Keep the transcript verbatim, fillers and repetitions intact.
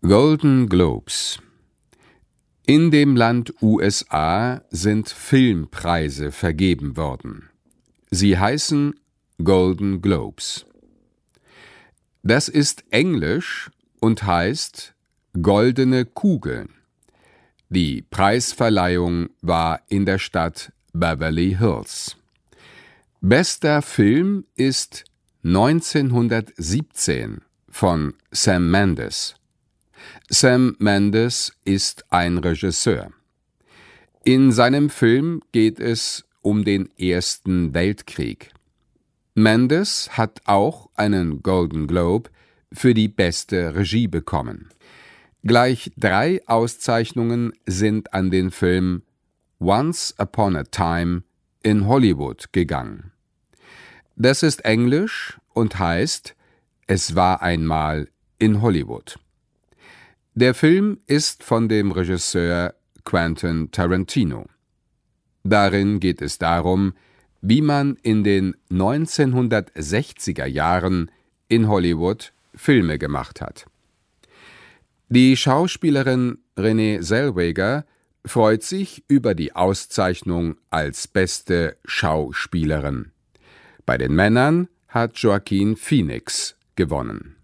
Golden Globes. In dem Land U S A sind Filmpreise vergeben worden. Sie heißen Golden Globes. Das ist Englisch und heißt Goldene Kugeln. Die Preisverleihung war in der Stadt Beverly Hills. Bester Film ist neunzehnhundertsiebzehn von Sam Mendes. Sam Mendes ist ein Regisseur. In seinem Film geht es um den Ersten Weltkrieg. Mendes hat auch einen Golden Globe für die beste Regie bekommen. Gleich drei Auszeichnungen sind an den Film Once Upon a Time in Hollywood gegangen. Das ist Englisch und heißt Es war einmal in Hollywood. Der Film ist von dem Regisseur Quentin Tarantino. Darin geht es darum, wie man in den neunzehnhundertsechziger Jahren in Hollywood Filme gemacht hat. Die Schauspielerin Renée Zellweger freut sich über die Auszeichnung als beste Schauspielerin. Bei den Männern hat Joaquin Phoenix gewonnen.